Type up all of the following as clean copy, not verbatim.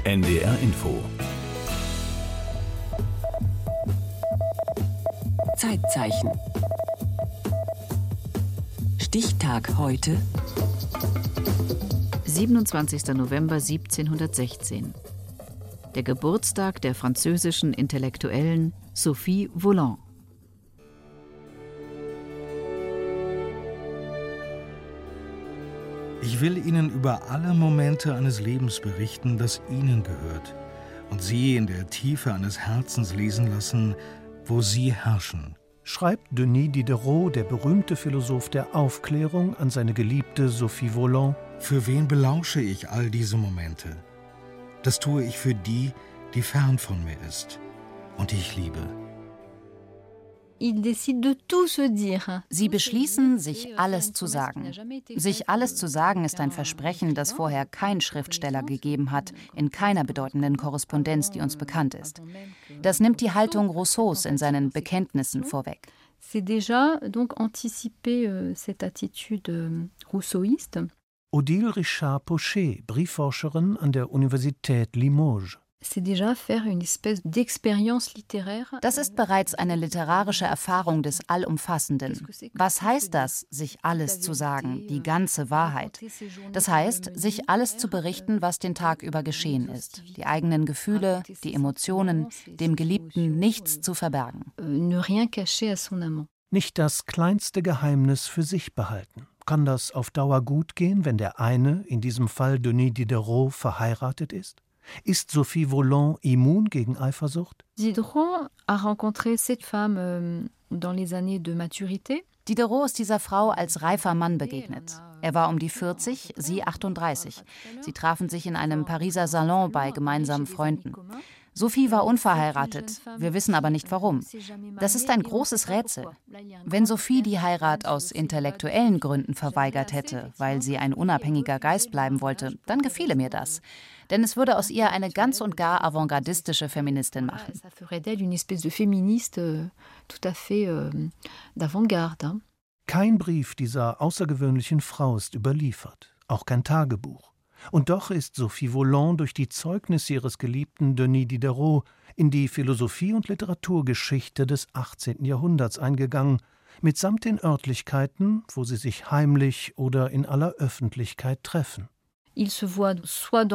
NDR Info. Zeitzeichen. Stichtag heute. 27. November 1716. Der Geburtstag der französischen Intellektuellen Sophie Volant. Ich will Ihnen über alle Momente eines Lebens berichten, das Ihnen gehört, und Sie in der Tiefe eines Herzens lesen lassen, wo Sie herrschen. Schreibt Denis Diderot, der berühmte Philosoph der Aufklärung, an seine Geliebte Sophie Volant: Für wen belausche ich all diese Momente? Das tue ich für die, die fern von mir ist und die ich liebe. Sie beschließen, sich alles zu sagen. Sich alles zu sagen ist ein Versprechen, das vorher kein Schriftsteller gegeben hat, in keiner bedeutenden Korrespondenz, die uns bekannt ist. Das nimmt die Haltung Rousseaus in seinen Bekenntnissen vorweg. Odile Richard-Pochet, Briefforscherin an der Universität Limoges. Das ist bereits eine literarische Erfahrung des Allumfassenden. Was heißt das, sich alles zu sagen, die ganze Wahrheit? Das heißt, sich alles zu berichten, was den Tag über geschehen ist. Die eigenen Gefühle, die Emotionen, dem Geliebten nichts zu verbergen. Nicht das kleinste Geheimnis für sich behalten. Kann das auf Dauer gut gehen, wenn der eine, in diesem Fall Denis Diderot, verheiratet ist? Ist Sophie Volant immun gegen Eifersucht? Diderot ist dieser Frau als reifer Mann begegnet. Er war um die 40, sie 38. Sie trafen sich in einem Pariser Salon bei gemeinsamen Freunden. Sophie war unverheiratet, wir wissen aber nicht warum. Das ist ein großes Rätsel. Wenn Sophie die Heirat aus intellektuellen Gründen verweigert hätte, weil sie ein unabhängiger Geist bleiben wollte, dann gefiele mir das. Denn es würde aus ihr eine ganz und gar avantgardistische Feministin machen. Kein Brief dieser außergewöhnlichen Frau ist überliefert, auch kein Tagebuch. Und doch ist Sophie Volant durch die Zeugnisse ihres geliebten Denis Diderot in die Philosophie- und Literaturgeschichte des 18. Jahrhunderts eingegangen, mitsamt den Örtlichkeiten, wo sie sich heimlich oder in aller Öffentlichkeit treffen. Sie sehen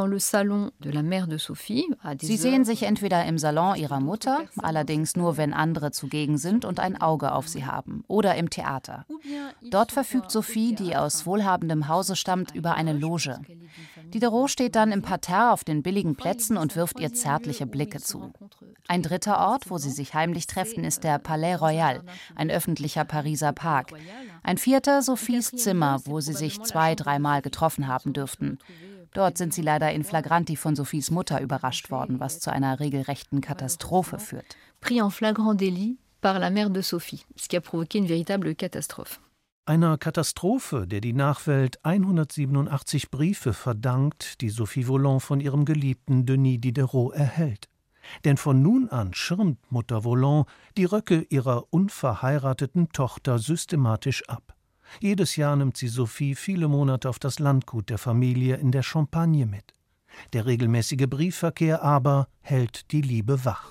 sich entweder im Salon ihrer Mutter, allerdings nur, wenn andere zugegen sind und ein Auge auf sie haben, oder im Theater. Dort verfügt Sophie, die aus wohlhabendem Hause stammt, über eine Loge. Diderot steht dann im Parterre auf den billigen Plätzen und wirft ihr zärtliche Blicke zu. Ein dritter Ort, wo sie sich heimlich treffen, ist der Palais Royal, ein öffentlicher Pariser Park. Ein vierter, Sophies Zimmer, wo sie sich 2-3 Mal getroffen haben dürften. Dort sind sie leider in flagranti von Sophies Mutter überrascht worden, was zu einer regelrechten Katastrophe führt. Pris en flagrant délit par la mère de Sophie, ce qui a provoqué une véritable catastrophe. Einer Katastrophe, der die Nachwelt 187 Briefe verdankt, die Sophie Volant von ihrem geliebten Denis Diderot erhält. Denn von nun an schirmt Mutter Volant die Röcke ihrer unverheirateten Tochter systematisch ab. Jedes Jahr nimmt sie Sophie viele Monate auf das Landgut der Familie in der Champagne mit. Der regelmäßige Briefverkehr aber hält die Liebe wach.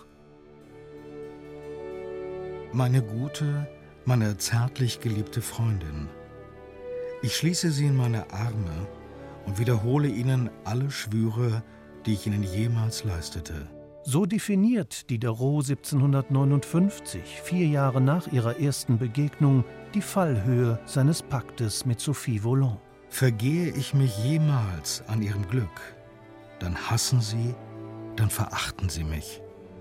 Meine gute, meine zärtlich geliebte Freundin. Ich schließe sie in meine Arme und wiederhole ihnen alle Schwüre, die ich ihnen jemals leistete. So definiert Diderot 1759, 4 Jahre nach ihrer ersten Begegnung, die Fallhöhe seines Paktes mit Sophie Volant. Vergehe ich mich jemals an ihrem Glück, dann hassen sie, dann verachten sie mich.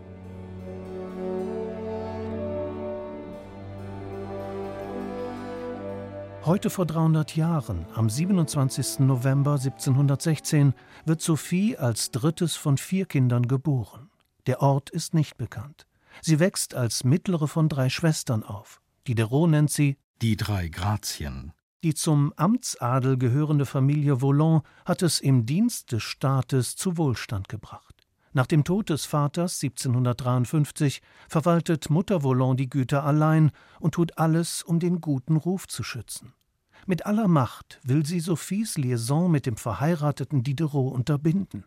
Heute vor 300 Jahren, am 27. November 1716, wird Sophie als drittes von 4 Kindern geboren. Der Ort ist nicht bekannt. Sie wächst als mittlere von 3 Schwestern auf. Diderot nennt sie die 3 Grazien. Die zum Amtsadel gehörende Familie Volant hat es im Dienst des Staates zu Wohlstand gebracht. Nach dem Tod des Vaters 1753 verwaltet Mutter Volant die Güter allein und tut alles, um den guten Ruf zu schützen. Mit aller Macht will sie Sophies Liaison mit dem verheirateten Diderot unterbinden.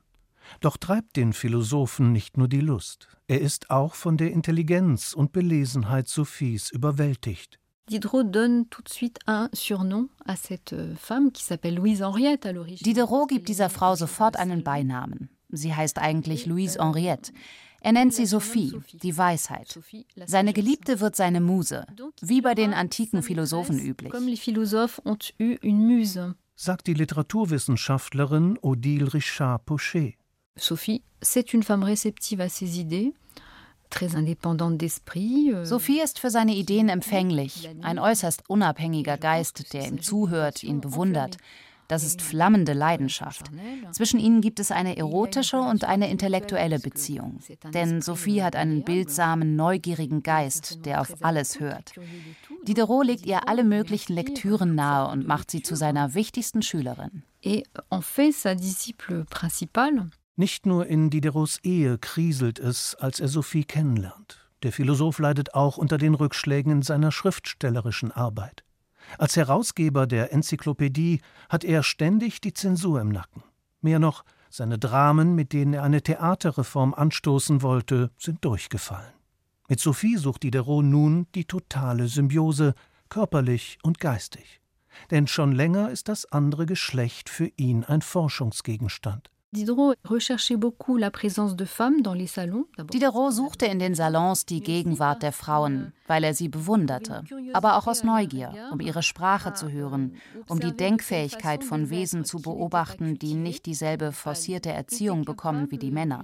Doch treibt den Philosophen nicht nur die Lust. Er ist auch von der Intelligenz und Belesenheit Sophies überwältigt. Diderot donne tout de suite un surnom à cette femme qui s'appelle Louise Henriette à l'origine. Diderot gibt dieser Frau sofort einen Beinamen. Sie heißt eigentlich Louise Henriette. Er nennt sie Sophie, die Weisheit. Seine Geliebte wird seine Muse, wie bei den antiken Philosophen üblich. Comme les philosophes ont eu une muse. Sagt die Literaturwissenschaftlerin Odile Richard-Pochet. Sophie, c'est une femme réceptive à ses idées, très indépendante d'esprit. Sophie ist für seine Ideen empfänglich, ein äußerst unabhängiger Geist, der ihm zuhört, ihn bewundert. Das ist flammende Leidenschaft. Zwischen ihnen gibt es eine erotische und eine intellektuelle Beziehung. Denn Sophie hat einen bildsamen, neugierigen Geist, der auf alles hört. Diderot legt ihr alle möglichen Lektüren nahe und macht sie zu seiner wichtigsten Schülerin. Et en fait sa disciple principale. Nicht nur in Diderots Ehe kriselt es, als er Sophie kennenlernt. Der Philosoph leidet auch unter den Rückschlägen in seiner schriftstellerischen Arbeit. Als Herausgeber der Enzyklopädie hat er ständig die Zensur im Nacken. Mehr noch, seine Dramen, mit denen er eine Theaterreform anstoßen wollte, sind durchgefallen. Mit Sophie sucht Diderot nun die totale Symbiose, körperlich und geistig. Denn schon länger ist das andere Geschlecht für ihn ein Forschungsgegenstand. Diderot recherchait beaucoup la présence de femmes dans les salons. Diderot suchte in den Salons die Gegenwart der Frauen, weil er sie bewunderte, aber auch aus Neugier, um ihre Sprache zu hören, um die Denkfähigkeit von Wesen zu beobachten, die nicht dieselbe forcierte Erziehung bekommen wie die Männer.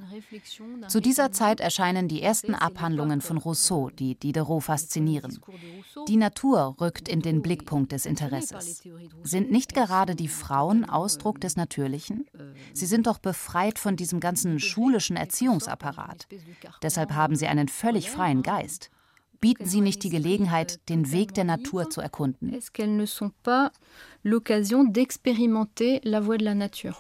Zu dieser Zeit erscheinen die ersten Abhandlungen von Rousseau, die Diderot faszinieren. Die Natur rückt in den Blickpunkt des Interesses. Sind nicht gerade die Frauen Ausdruck des Natürlichen? Sie sind doch befreit von diesem ganzen schulischen Erziehungsapparat. Deshalb haben sie einen völlig freien Geist. Bieten sie nicht die Gelegenheit, den Weg der Natur zu erkunden? Est-ce qu'elles ne sont pas l'occasion d'expérimenter la voie de la nature?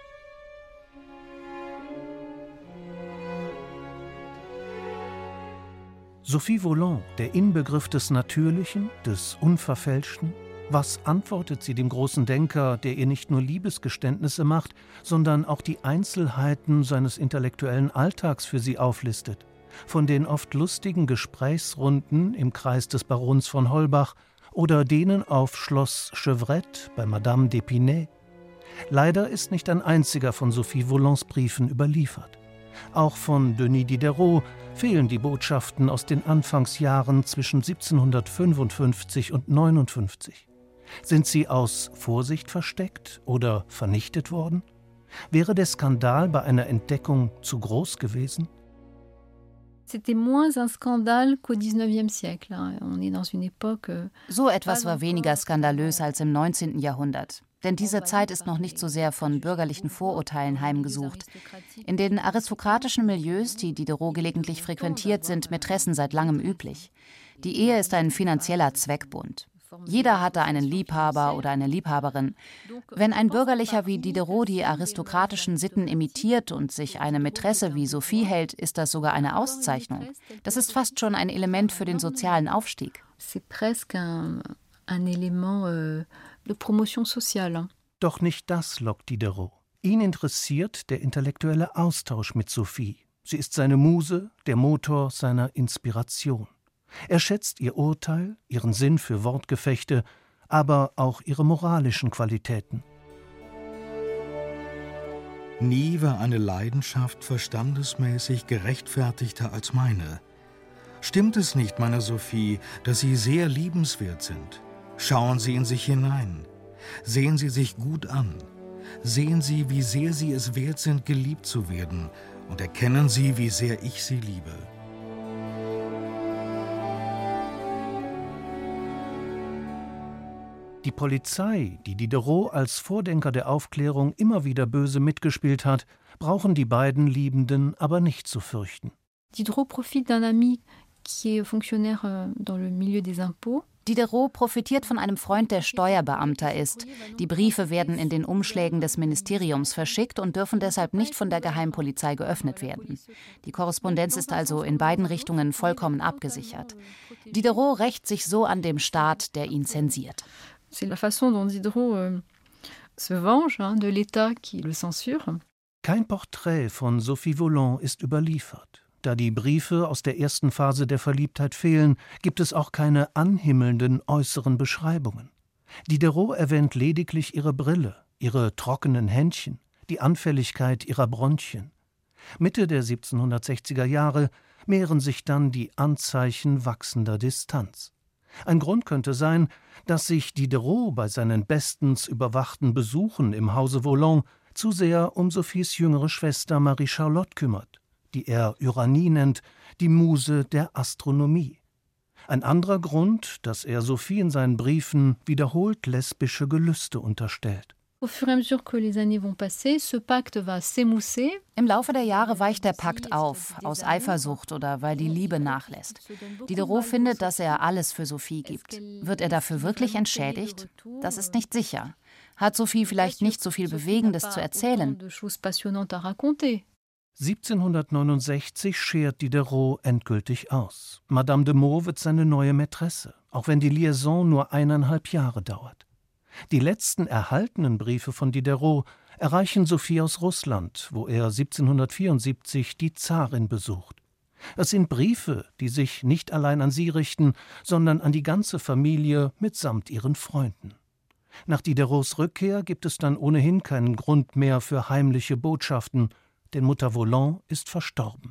Sophie Volant, der Inbegriff des Natürlichen, des Unverfälschten. Was antwortet sie dem großen Denker, der ihr nicht nur Liebesgeständnisse macht, sondern auch die Einzelheiten seines intellektuellen Alltags für sie auflistet? Von den oft lustigen Gesprächsrunden im Kreis des Barons von Holbach oder denen auf Schloss Chevrette bei Madame d'Épinay. Leider ist nicht ein einziger von Sophie Volants Briefen überliefert. Auch von Denis Diderot fehlen die Botschaften aus den Anfangsjahren zwischen 1755 und 59. Sind sie aus Vorsicht versteckt oder vernichtet worden? Wäre der Skandal bei einer Entdeckung zu groß gewesen? C'était moins un scandale qu'au XIXe siècle. On est dans une époque. So etwas war weniger skandalös als im 19. Jahrhundert. Denn diese Zeit ist noch nicht so sehr von bürgerlichen Vorurteilen heimgesucht. In den aristokratischen Milieus, die Diderot gelegentlich frequentiert, sind Mätressen seit langem üblich. Die Ehe ist ein finanzieller Zweckbund. Jeder hatte einen Liebhaber oder eine Liebhaberin. Wenn ein Bürgerlicher wie Diderot die aristokratischen Sitten imitiert und sich eine Mätresse wie Sophie hält, ist das sogar eine Auszeichnung. Das ist fast schon ein Element für den sozialen Aufstieg. C'est presque un élément de promotion sociale. Doch nicht das lockt Diderot. Ihn interessiert der intellektuelle Austausch mit Sophie. Sie ist seine Muse, der Motor seiner Inspiration. Er schätzt ihr Urteil, ihren Sinn für Wortgefechte, aber auch ihre moralischen Qualitäten. Nie war eine Leidenschaft verstandesmäßig gerechtfertigter als meine. Stimmt es nicht, meine Sophie, dass Sie sehr liebenswert sind? Schauen Sie in sich hinein. Sehen Sie sich gut an. Sehen Sie, wie sehr Sie es wert sind, geliebt zu werden. Und erkennen Sie, wie sehr ich Sie liebe. Die Polizei, die Diderot als Vordenker der Aufklärung immer wieder böse mitgespielt hat, brauchen die beiden Liebenden aber nicht zu fürchten. Diderot profite d'un ami qui est fonctionnaire dans le milieu des impôts. Diderot profitiert von einem Freund, der Steuerbeamter ist. Die Briefe werden in den Umschlägen des Ministeriums verschickt und dürfen deshalb nicht von der Geheimpolizei geöffnet werden. Die Korrespondenz ist also in beiden Richtungen vollkommen abgesichert. Diderot rächt sich so an dem Staat, der ihn zensiert. C'est la façon dont Diderot se venge de l'État qui le censure. Kein Porträt von Sophie Volant ist überliefert. Da die Briefe aus der ersten Phase der Verliebtheit fehlen, gibt es auch keine anhimmelnden äußeren Beschreibungen. Diderot erwähnt lediglich ihre Brille, ihre trockenen Händchen, die Anfälligkeit ihrer Bronchien. Mitte der 1760er Jahre mehren sich dann die Anzeichen wachsender Distanz. Ein Grund könnte sein, dass sich Diderot bei seinen bestens überwachten Besuchen im Hause Volant zu sehr um Sophies jüngere Schwester Marie-Charlotte kümmert, die er Uranie nennt, die Muse der Astronomie. Ein anderer Grund, dass er Sophie in seinen Briefen wiederholt lesbische Gelüste unterstellt. Au fur et à mesure que les années vont passer, ce pacte va s'émousser. Im Laufe der Jahre weicht der Pakt auf, aus Eifersucht oder weil die Liebe nachlässt. Diderot findet, dass er alles für Sophie gibt. Wird er dafür wirklich entschädigt? Das ist nicht sicher. Hat Sophie vielleicht nicht so viel Bewegendes zu erzählen? 1769 schert Diderot endgültig aus. Madame de Meaux wird seine neue Mätresse, auch wenn die Liaison nur 1,5 Jahre dauert. Die letzten erhaltenen Briefe von Diderot erreichen Sophie aus Russland, wo er 1774 die Zarin besucht. Es sind Briefe, die sich nicht allein an sie richten, sondern an die ganze Familie mitsamt ihren Freunden. Nach Diderots Rückkehr gibt es dann ohnehin keinen Grund mehr für heimliche Botschaften, denn Mutter Volant ist verstorben.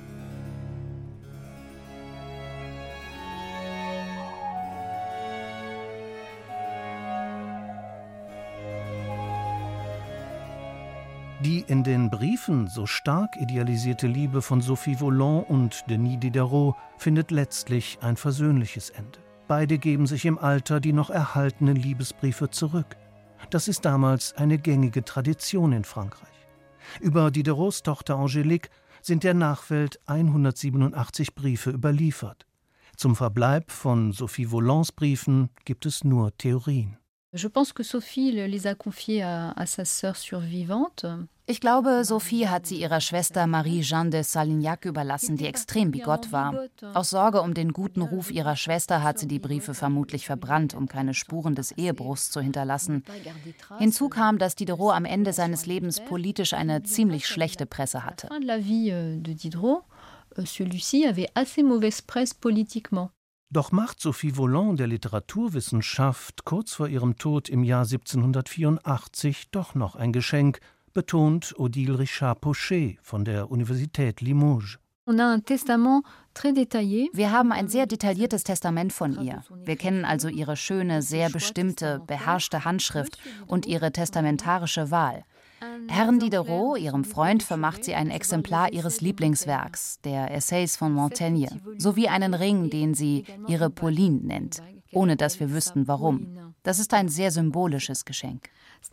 Die in den Briefen so stark idealisierte Liebe von Sophie Volant und Denis Diderot findet letztlich ein versöhnliches Ende. Beide geben sich im Alter die noch erhaltenen Liebesbriefe zurück. Das ist damals eine gängige Tradition in Frankreich. Über Diderots Tochter Angélique sind der Nachwelt 187 Briefe überliefert. Zum Verbleib von Sophie Volants Briefen gibt es nur Theorien. Je pense que Sophie les a confiés à sa sœur survivante. Ich glaube, Sophie hat sie ihrer Schwester Marie-Jeanne de Salignac überlassen, die extrem bigott war. Aus Sorge um den guten Ruf ihrer Schwester hat sie die Briefe vermutlich verbrannt, um keine Spuren des Ehebruchs zu hinterlassen. Hinzu kam, dass Diderot am Ende seines Lebens politisch eine ziemlich schlechte Presse hatte. Doch macht Sophie Volant der Literaturwissenschaft kurz vor ihrem Tod im Jahr 1784 doch noch ein Geschenk, betont Odile Richard-Pochet von der Universität Limoges. Wir haben ein sehr detailliertes Testament von ihr. Wir kennen also ihre schöne, sehr bestimmte, beherrschte Handschrift und ihre testamentarische Wahl. Herrn Diderot, ihrem Freund, vermacht sie ein Exemplar ihres Lieblingswerks, der Essays von Montaigne, sowie einen Ring, den sie ihre Pauline nennt, ohne dass wir wüssten, warum. Das ist ein sehr symbolisches Geschenk.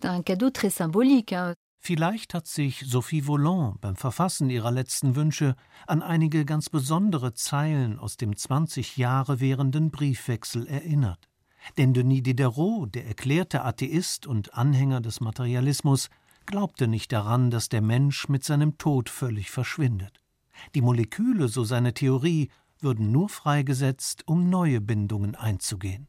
Vielleicht hat sich Sophie Volant beim Verfassen ihrer letzten Wünsche an einige ganz besondere Zeilen aus dem 20 Jahre währenden Briefwechsel erinnert. Denn Denis Diderot, der erklärte Atheist und Anhänger des Materialismus, glaubte nicht daran, dass der Mensch mit seinem Tod völlig verschwindet. Die Moleküle, so seine Theorie, würden nur freigesetzt, um neue Bindungen einzugehen.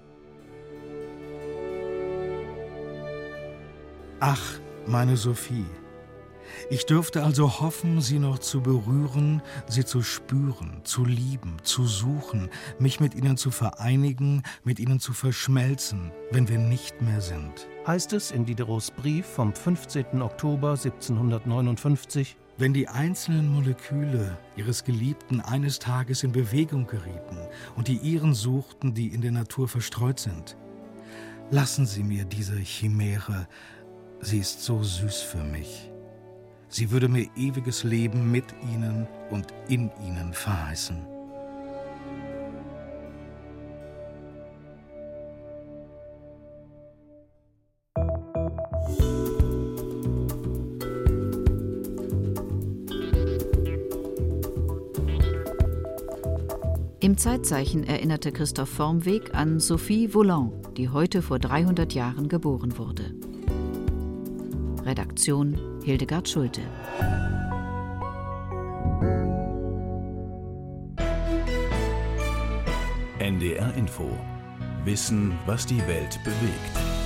Ach, meine Sophie, ich dürfte also hoffen, sie noch zu berühren, sie zu spüren, zu lieben, zu suchen, mich mit ihnen zu vereinigen, mit ihnen zu verschmelzen, wenn wir nicht mehr sind. Heißt es in Diderots Brief vom 15. Oktober 1759, wenn die einzelnen Moleküle ihres Geliebten eines Tages in Bewegung gerieten und die ihren suchten, die in der Natur verstreut sind. Lassen Sie mir diese Chimäre, sie ist so süß für mich. Sie würde mir ewiges Leben mit ihnen und in ihnen verheißen. Im Zeitzeichen erinnerte Christoph Vormweg an Sophie Volant, die heute vor 300 Jahren geboren wurde. Redaktion Hildegard Schulte. NDR Info. Wissen, was die Welt bewegt.